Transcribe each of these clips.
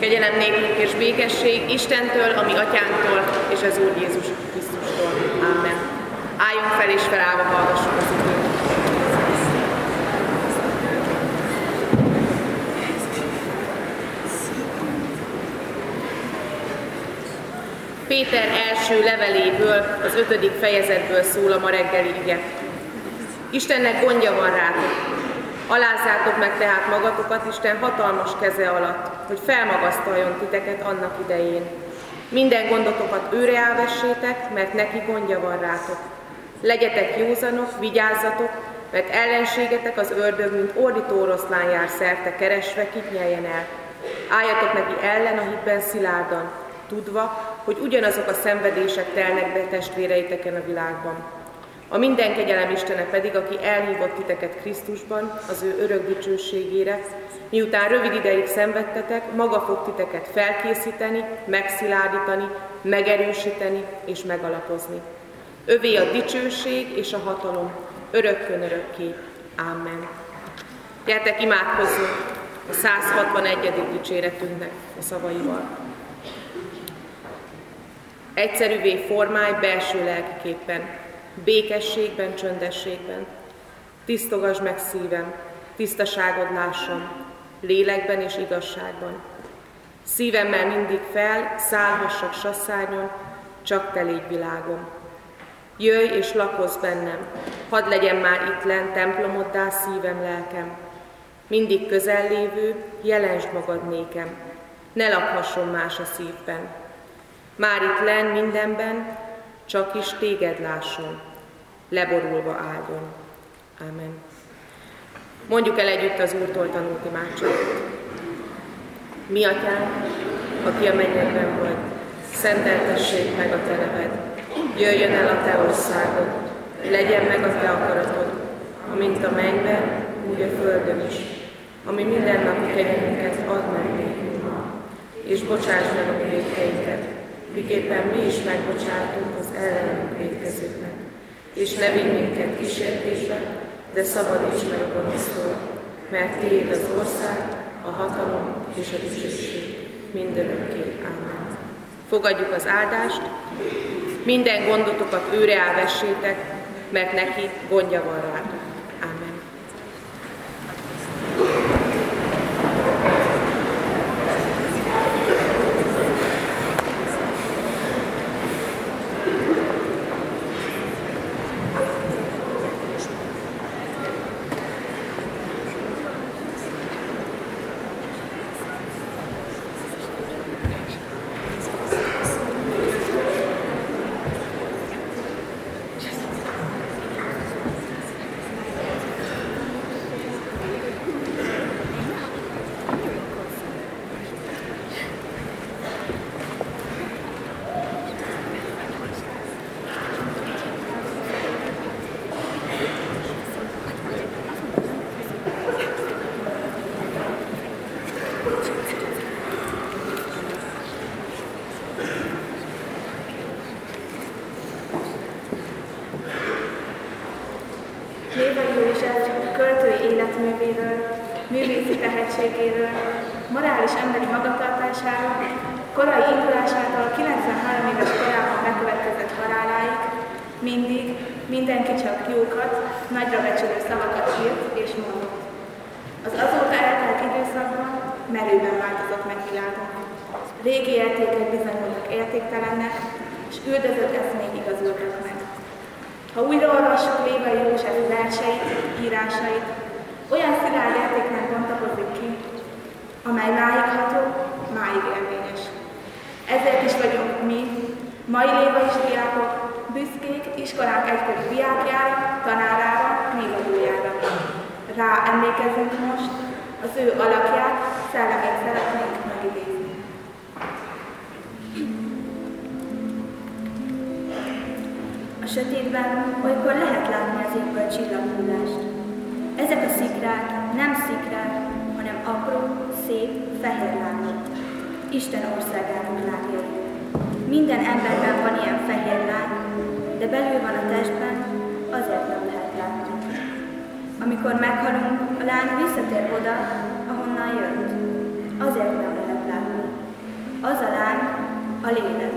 Kegyelem nékünk és békesség Istentől, a mi atyánktól és az Úr Jézus Krisztustól. Amen. Álljunk fel és felállva hallgassuk az igét. Péter első leveléből, az 5. fejezetből szól a ma reggeli ige. Istennek gondja van rátok. Alázzátok meg tehát magatokat Isten hatalmas keze alatt, hogy felmagasztaljon titeket annak idején. Minden gondotokat őre elvessétek, mert neki gondja van rátok. Legyetek józanok, vigyázzatok, mert ellenségetek az ördög, mint ordító oroszlán jár szerte keresve, kit nyeljen el. Álljatok neki ellen a hitben szilárdan, tudva, hogy ugyanazok a szenvedések telnek be testvéreiteken a világban. A minden kegyelem Istene pedig, aki elhívott titeket Krisztusban, az ő örök dicsőségére, miután rövid ideig szenvedtetek, maga fog titeket felkészíteni, megszilárdítani, megerősíteni és megalapozni. Övé a dicsőség és a hatalom, örökkön örökké. Amen. Gyertek, imádkozzunk a 161. dicséretünknek a szavaival. Egyszerűvé formálj belső lelkiképpen, békességben, csöndességben. Tisztogasd meg szívem, tisztaságod lássam, lélekben és igazságban. Szívemmel mindig fel, szállhassak sasszárnyon, csak te légy világom. Jöjj és lakozz bennem, hadd legyen már itt lent templomoddá szívem, lelkem. Mindig közel lévő, jelensd magad nékem, ne lakhasson más a szívben. Már itt lenn mindenben, csak is téged lásson, leborulva áldjon. Amen. Mondjuk el együtt az Úrtól tanult imádságot. Mi atyánk, aki a mennyekben vagy, szenteltessék meg a te neved. Jöjjön el a te országod, legyen meg a te akaratod, amint a mennyben, úgy a földön is. Ami mindennapi kegyelmünket add meg nékünk ma, és bocsáss meg a vétkeinket, miképpen mi is megbocsátunk az ellenünk vétkezőknek. És ne vigy minket kísértésbe, de szabadíts meg a gonosztól, mert tiéd az ország, a hatalom és a dicsőség mindörökké. Amen. Fogadjuk az áldást, minden gondotokat őre elvessétek, mert neki gondja van rátok. Amen. Lévai József költői életművéről, művészi tehetségéről, morális emberi magatartásáról, korai indulásától 93 éves korában bekövetkezett haláláig mindig mindenki csak jókat, nagyra becsülő szavakat írt és mondott. Az azóta eltelt időszakban merőben változott meg világunk. Régi értékek bizonyultak értéktelennek, és üldözött eszmék igazultak meg. Ha újra olvassuk Lévai József verseit, írásait, olyan szilárd értéknek bontakozik ki, amely máig ható, máig érvényes. Ezért is vagyunk mi, mai lévai diákok, büszkék iskolánk egykori diákjára, tanárára, névadójára. Rá emlékezzünk most, az ő alakját, szellemét szeretnénk megidézni. A sötétben olykor lehet látni az égből csillagullást. Ezek a szikrák nem szikrák, hanem apró, szép, fehér lángok. Isten országának lángja. Minden emberben van ilyen fehér lány, de belül van a testben, azért nem lehet látni. Amikor meghalunk, a lány visszatér oda, ahonnan jött. Azért nem lehet látni. Az a láng a lélek.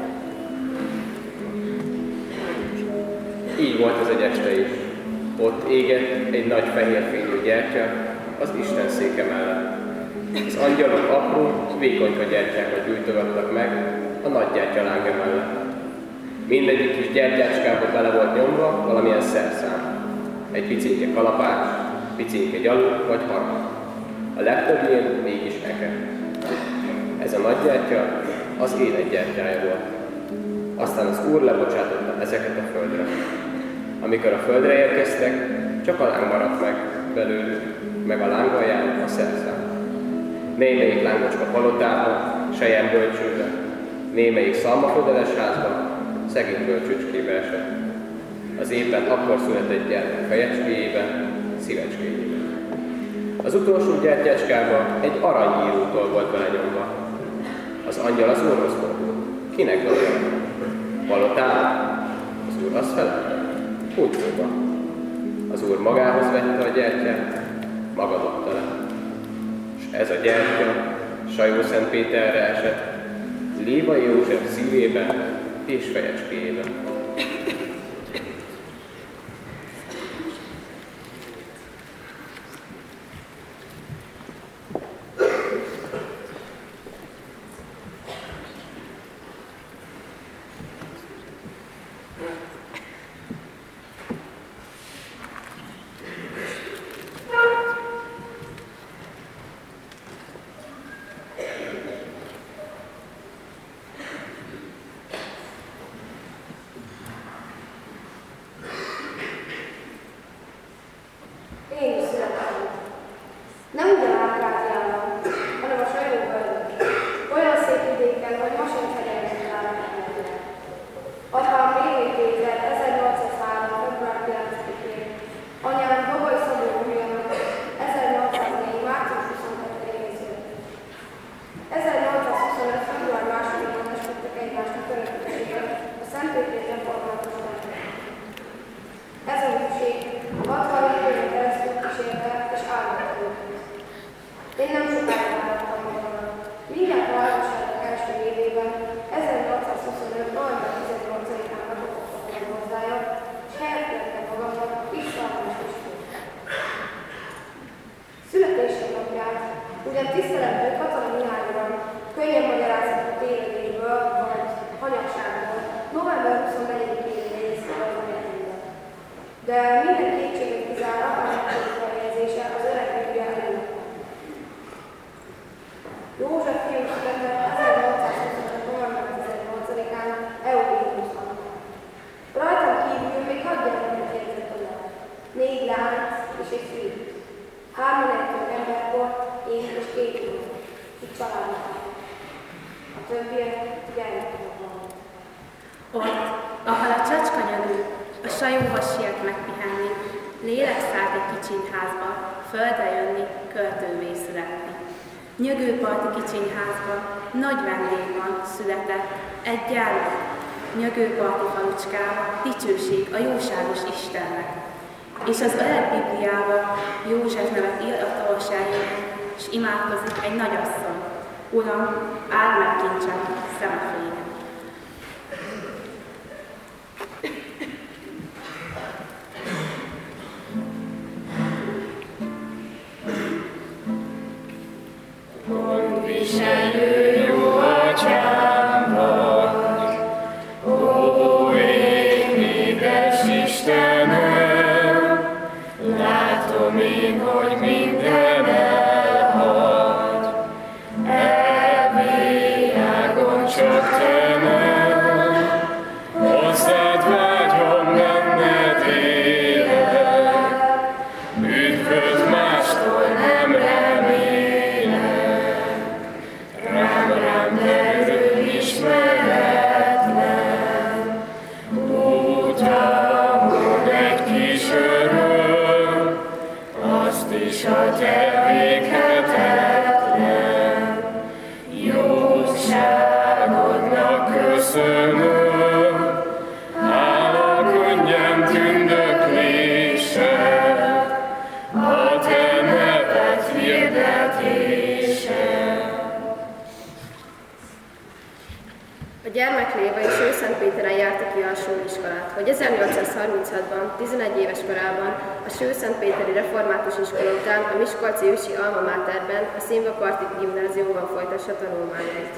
Így volt ez egy este is. Ott égett egy nagy fehér fényű gyertya az Isten széke mellett. Az angyalok apró, vékonyka gyertyákat gyújtogattak meg a nagy gyertya lánga mellett. Mindegyik kis gyertyácskába bele volt nyomva valamilyen szerszám. Egy picinke kalapács, picinke gyalog vagy harang. A legtöbbjén mégis eke. Ez a nagy gyertya az élet gyertyája volt. Aztán az Úr lebocsátotta ezeket a földre. Amikor a földre érkeztek, csak a láng maradt meg belőlük, meg a lángalján a szerszám. Némelyik lángocska palotába, sejem bölcsőbe, némelyik szalmafodeles házba, szegény bölcsőcskébe esett. Az éppen akkor született gyermek fejecskéjében, szívecskéjében. Az utolsó gyertyácskába egy aranyírótól volt belenyomva. Az angyal az Úrhoz fordult. Kinek dolga? Palotába? Az Úr azt felelt. Úgy szóval. Az Úr magához vette a gyertyát, maga dobta le. És ez a gyertya Sajó Szent Péterre esett, Lévai József szívében és fejecskéjében. Nyögőparti kicsinyházban nagy vendégban született egy gyermek, Nyögőparti falucskába dicsőség a jóságos Istennek. És az öreg Bibliában József nevet ír a tolsányért, és imádkozik egy nagyasszony. Uram, áld meg kincsem szemefényen. Erekléva és Sőszentpéteren járta ki alsóiskolát, hogy 1836-ban, 11 éves korában a Sőszentpéteri Református Iskola után a miskolci ősi Alma Materben, a Színvaparti Gimnáziumban folytassa tanulmányait.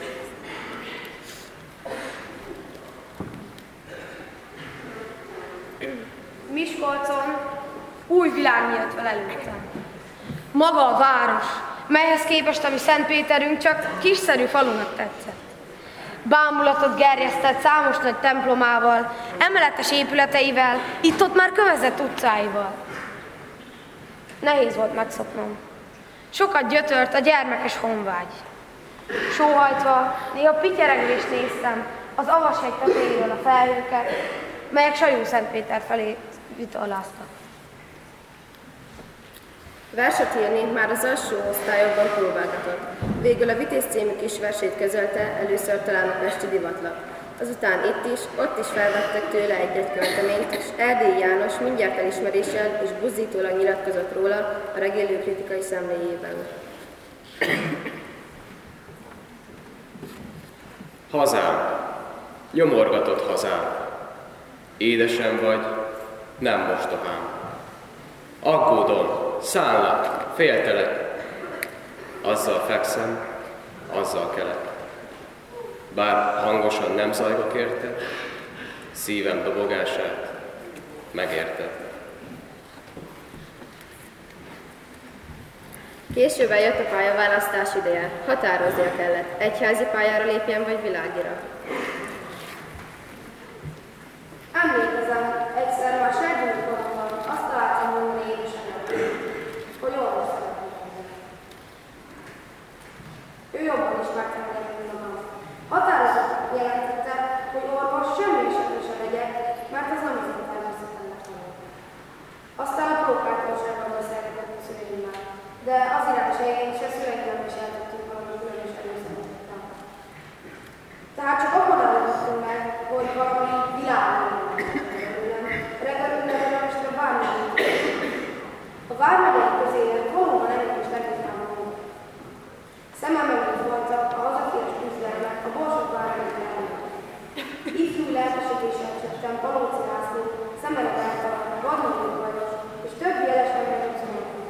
Miskolcon új világ nyílt fel előttem. Maga a város, melyhez képest a mi Szentpéterünk csak kisszerű falunak tetszett. Bámulatot gerjesztett számos nagy templomával, emeletes épületeivel, itt-ott már kövezett utcáival. Nehéz volt megszoknom. Sokat gyötört a gyermekes honvágy. Sóhajtva, néha pityeregvést néztem az Avashegy tetejéről a felhőket, melyek Sajó-Szentpéter felé vitorláztak. Verset írni már az alsó osztályokban próbálgatott. Végül a Vitéz című kis versét közölte először talán a pesti divatlap. Azután itt is, ott is felvettek tőle egy-egy költeményt, és Erdélyi János mindjárt elismeréssel és buzdítólag nyilatkozott róla a regélő kritikai szemléjében. Hazám, nyomorgatott hazám, édesem vagy, nem mostahám. Aggódom, szállak, féltelek, azzal fekszem, azzal kelek. Bár hangosan nem zajlok érte, szívem dobogását megérted. Később eljött a pályaválasztás ideje, határoznia kellett, egyházi pályára lépjen vagy világira. Emlékezem, egyszer már serdülőkoromban azt találtam mondani édesemnek, hogy orvos szeretnék lenni. Ő jobban ismerte meg, mint magam. Határozottan jelentette, hogy orvos semmi esetre sem legyek, mert az nem az én természetemnek tanul. Aztán a próbáltóságban beszélgetett a szüleimmel, de az irány én se szüleimnek viseltettük valami különös előszeretettel. Tehát csak abban adottunk meg, hogy valami világon legalábbis a vármegyek. A vármegyek közéért valóban egyik is legután volt. Szemem előtt voltak a hazafias küzdelmek a Borsod vármegyek ellen. Ifjú lelkesedéssel csöptem Palóci László, Szemere Bertalan, Vadnói Lajos és többi jeles emberek szomorúan.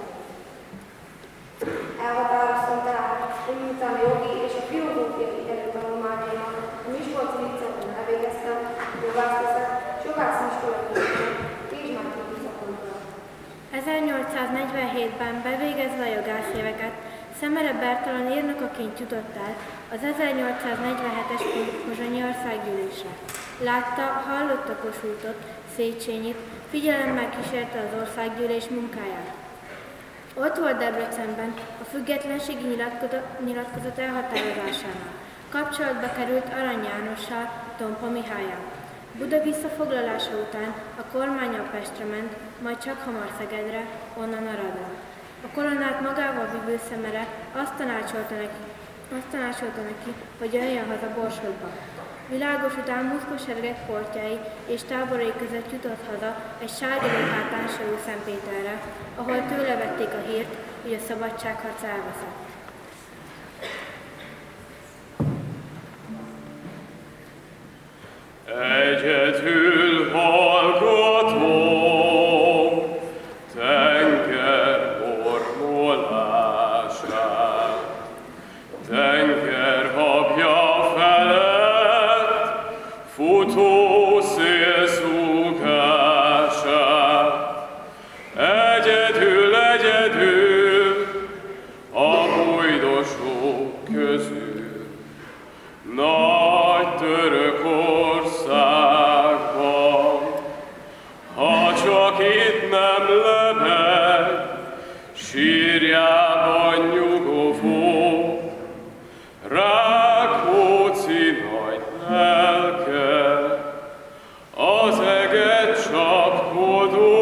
Elhatároztam tehát, hogy miután a jogi és a filozófiai előtanulmányaimat a Miskolci Liceumban elvégeztem, jogász leszek, és jogásziskolai Kézsmánti Liceumban. 1847-ben bevégezve a jogászéveket, Szemere Bertalan írnokaként jutott el az 1847-es Pozsonyi Országgyűlésre. Látta, hallotta Kossuthot, Széchenyit, figyelemmel kísérte az országgyűlés munkáját. Ott volt Debrecenben a függetlenségi nyilatkozat elhatározásánál. Kapcsolatba került Arany Jánossal, Tompa Mihállyal. Buda visszafoglalása után a kormánnyal Pestre ment, majd csak hamar Szegedre, onnan Aradra. A koronát magával vívő Szemere azt tanácsolta neki, hogy jöjjön haza Borsodba. Világos után Muszkos-Sereg portjai és táborai között jutott haza egy sárga hátán Sajó-Szentpéterre, ahol tőle vették a hírt, hogy a szabadságharc elveszett. Egyedül hallgatom tenger mormolását, tenger habja felett futó szél zúgását. Egyedül a bujdosók közül nagy Törökországban, ha csak itt nem lebeg, sírjában nyugovó, Rákóczi nagy lelke, az eget csapkodó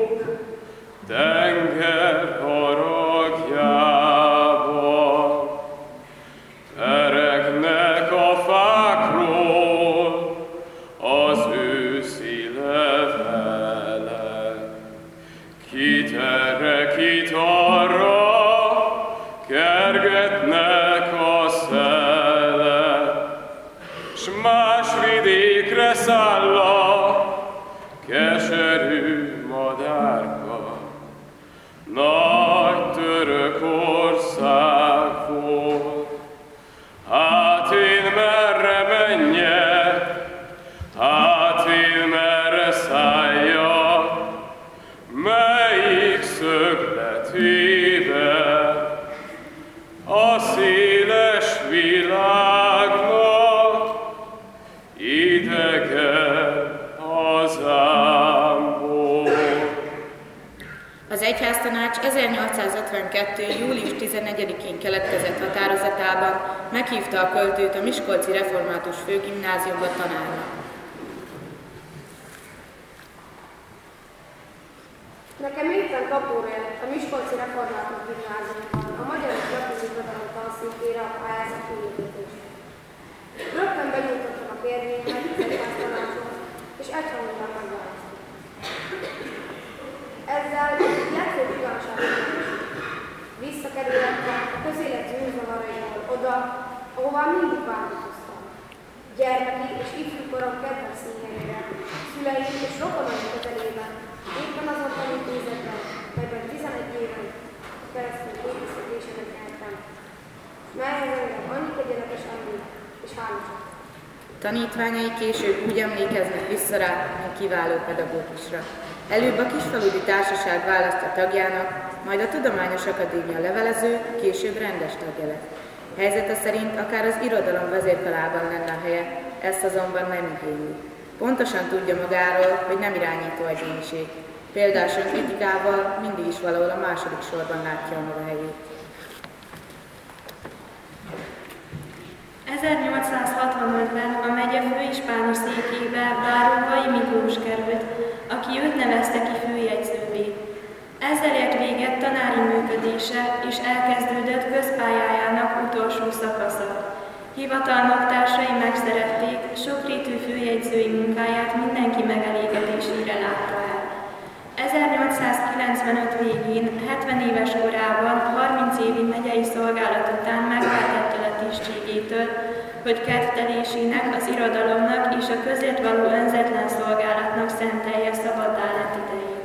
tenger haragjában. Peregnek a fákról az őszi levelek, kit erre, kit arra kergetnek a szelek, s más nagy Törökország volt. Hát én merre menjek, hát én merre szálljak, melyik szögletébe a széles világnak idegen hazámból. Az Egyháztanács 1852. július 14-én keletkezett határozatában meghívta a költőt a Miskolci Református Főgimnáziumba tanárnak. Nekem éppen kapóra jött a Miskolci Református Gimnáziumban a magyar és latin irodalom tanszékére a pályázat kihirdetésre. Rögtön benyújtottam a kérvényemet az Egyháztanácshoz, és egyhangulag megválasztottam. Ezzel legfőbb igazságot visszakerülhettem a közéleti műzavaraimból oda, ahová mindig vándoroztam. Gyermeki és ifjú korom kedvenc színhelyeire, szüleim és rokonaim közelében, éppen azon tanítézetben, melyben 11 éven keresztül építkezésemet nyertem, melyhez engem annyi kegyenetes emlék és hálasak. Tanítványai később úgy emlékeznek vissza rá, mint kiváló pedagógusra. Előbb a Kisfaludi Társaság választja tagjának, majd a Tudományos Akadémia levelező, később rendes tagja lett. Helyzete szerint akár az irodalom vezérkarában lenne a helye, ezt azonban nem igényli. Pontosan tudja magáról, hogy nem irányító egyéniség. Példás önkritikával mindig is valahol a második sorban látja a maga helyét. 1865-ben a megye főispáni székébe Báróvai Miklós került, aki őt nevezte ki főjegyzővé. Ezzel ért véget tanári működése, és elkezdődött közpályájának utolsó szakasza. Hivatalnoktársai megszerették, sokrétű főjegyzői munkáját mindenki megelégedésére látta el. 1895 végén, 70 éves korában, 30 évi megyei szolgálat után megváltette a tisztségétől, hogy kedvtelésének, az irodalomnak és a közért való önzetlen szolgálatnak szentelje szabaddá lett idejét.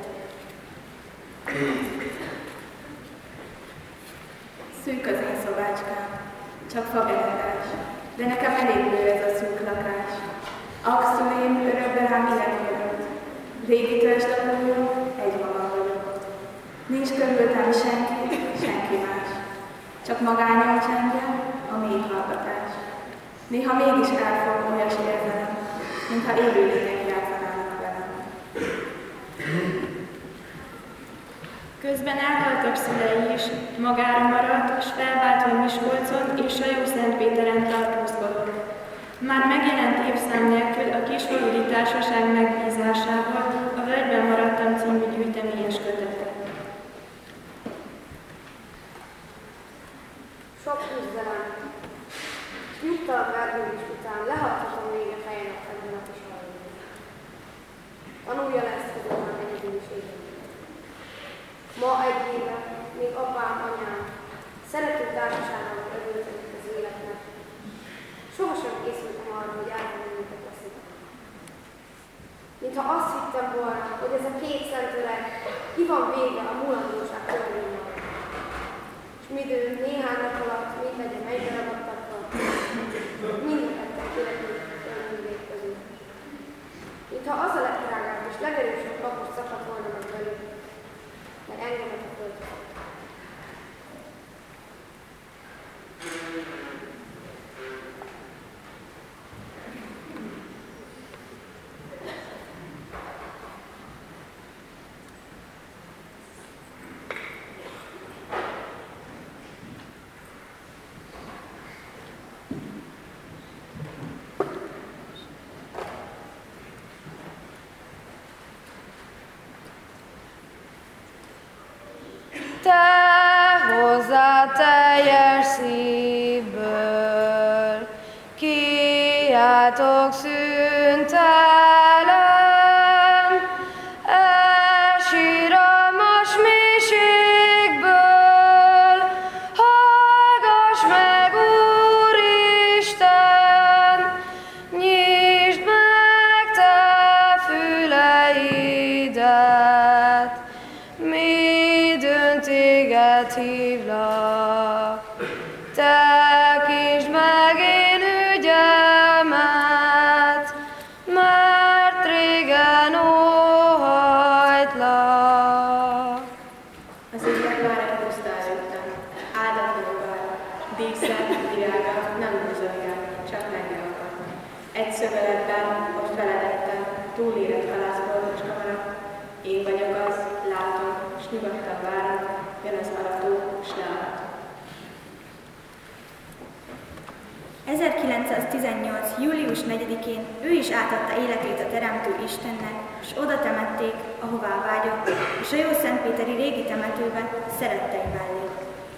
Szűk az én szobácskám, csak favezetás, de nekem eléggő ez a szűk lakás. Akszüleim örökbe rám életörömt. Régi törzslapójon egy maga vagyok. Nincs körülöttem senki, senki más. Csak magányom csendje, a mély hallgatás. Néha mégis elfog olyas érzelem, mintha élőlények játszanának velem. Közben elhaltak szülei is, magára maradt, s felváltva Miskolcon és Sajószentpéteren tartózkodott. Már megjelent évszám nélkül a Kisfaludi Társaság megbízásával a Völgyben maradtam című gyűjteményes kötete. Sok küzdelem, nyugtalan vergődés után lehathatom még a fejemet ebben a kis alapban. Tanulja lesz tudomány egyedülségem. Ma egy éve még apám, anyám, szerető társaságnak örültenik az életnek. Sohasem készültem arra, hogy elmennétek a szépen. Mintha azt hittem volna, hogy ez a két szent öreg ki van vége a mulandóság törvényel. És midőn néhány nap alatt mindegyen egyre ragadtatva, mindketten életünk önművék közül. Mintha az a legdrágább és legerősebb kapos szakadt volna meg velük, mert engemet a földre. Te hozzá teljes szívből kiáltok szüntelen, síralmas mélységből, hallgass meg, Úristen, nyisd meg te füleidet, midőn téged hívlak. Tekítsd meg én ügyemet, mert régen óhajtlak. Az éjjel vár egy puszta előttem, áldatlanul vár, díszel, virága, nem mozogják, csak megnyalnak. Egy szöveletben, ott feledettem, túlérett halászboltos kamarak. Én vagyok az, látom, s nyugodtan várom, jön az arató, s learat. 1918. július 4-én ő is átadta életét a Teremtő Istennek, és oda temették, ahová vágyott, és a Jó-Szentpéteri régi temetőbe szerettei mellé.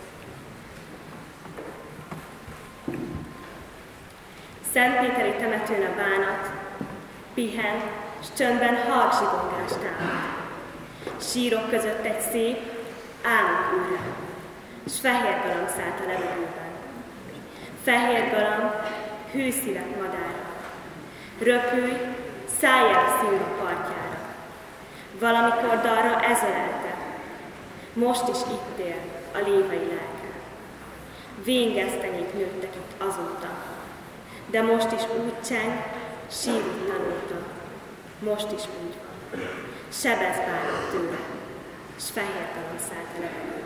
Szentpéteri temetőn a bánat, pihen, s csöndben halkzsigongást támad. Sírok között egy szép, álmok űre, s fehér galamb szállt a levegőben. Fehér galamb, hűszívek madára. Röpülj, szállj el a színva partjára. Valamikor dalra ez ölelte, most is itt él a lévai lelke. Véngesztenyék nőttek itt azóta, de most is úgy cseng, sírít tanulta. Most is úgy van, sebez bánat tőle, s fehér galamb szállt a levegőben.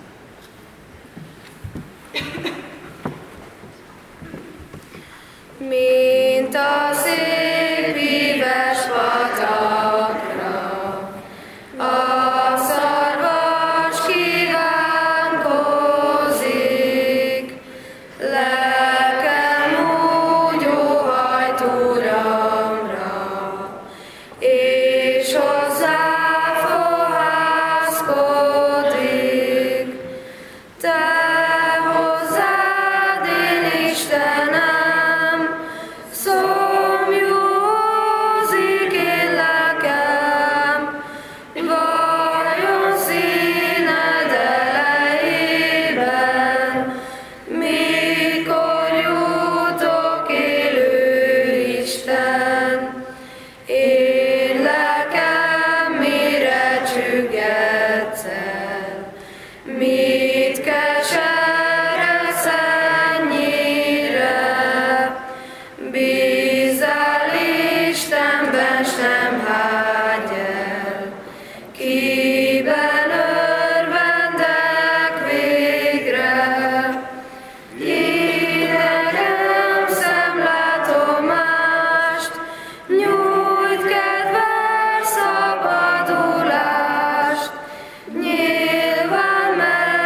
Mint a szép híves patakra, a szarvas kívánkozik, lelkem úgy óhajt Uramra, és hozzá fohászkodik. Te hozzád, én Istenem, szomjózik én lelkem, vajon színed elejében, mikor jutok, élő Isten? Én lelkem mire csüggedsz el, mit keseredsz ennyire? Bízzál Istenben, s nem hágy el, kiben örvendek végre. Énekem szemlátomást, nyújt kedves szabadulást, nyilván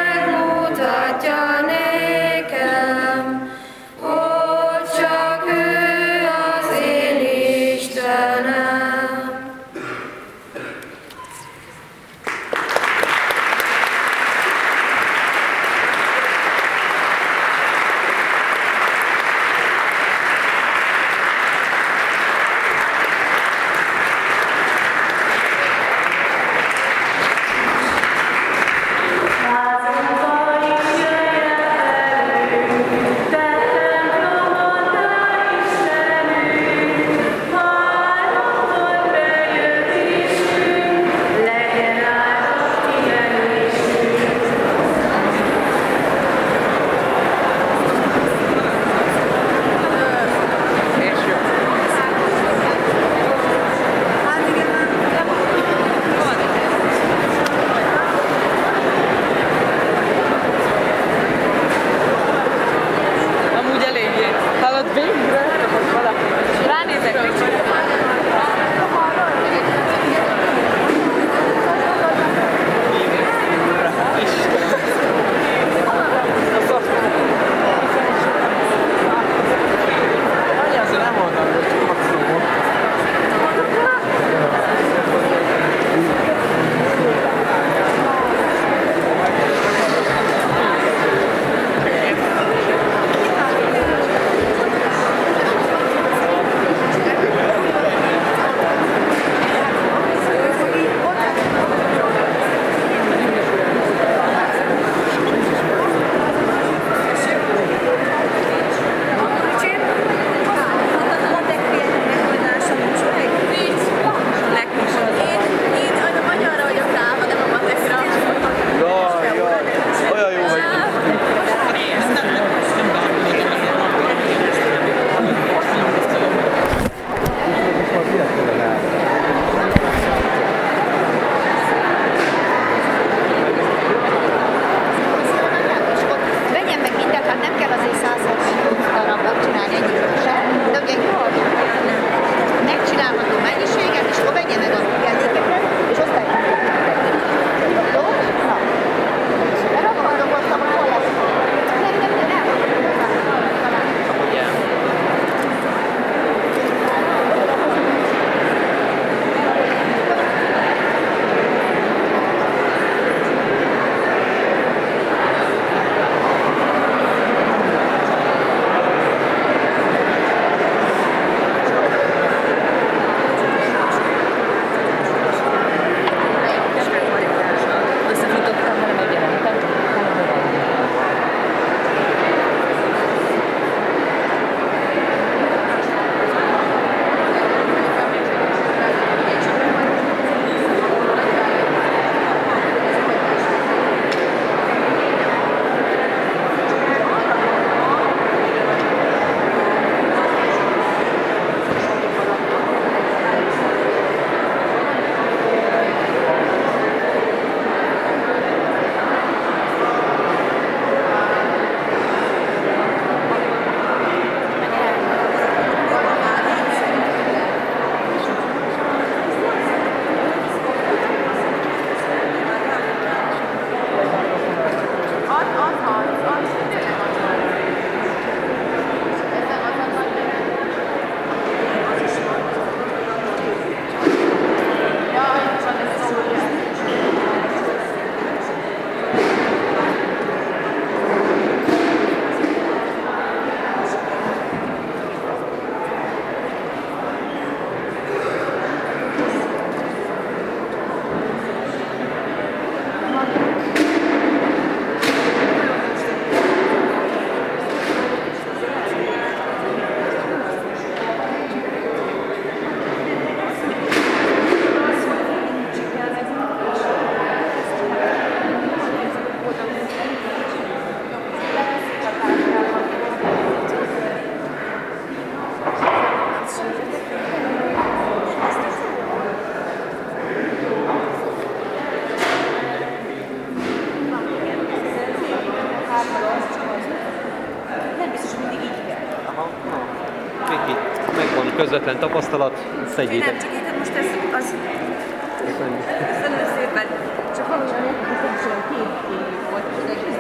közvetlen tapasztalat, szedjétek. Nem, csak itt most ez az... Köszönöm szépen. Csak valójában nekünk két volt az egész.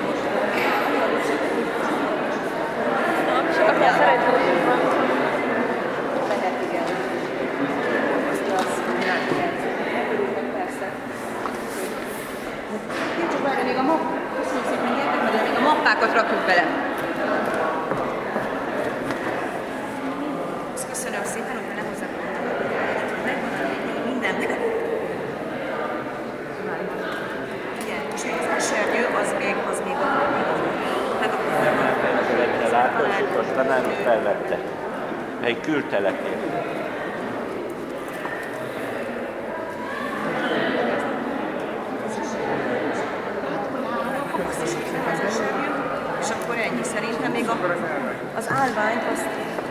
Sokat kell szeretni. Lehet, igen. Persze. Én csak várja, még a mappát. Köszönjük szépen, gyertek, mert még a mappákat rakjuk bele. Köszönöm szépen, hogy nem hozzá megmondani minden. Igen, és még az esernyő, az még a Te látod, hogy a tanárok felvette. Egy kültelepnél. És akkor ennyi. Szerintem még az állványt azt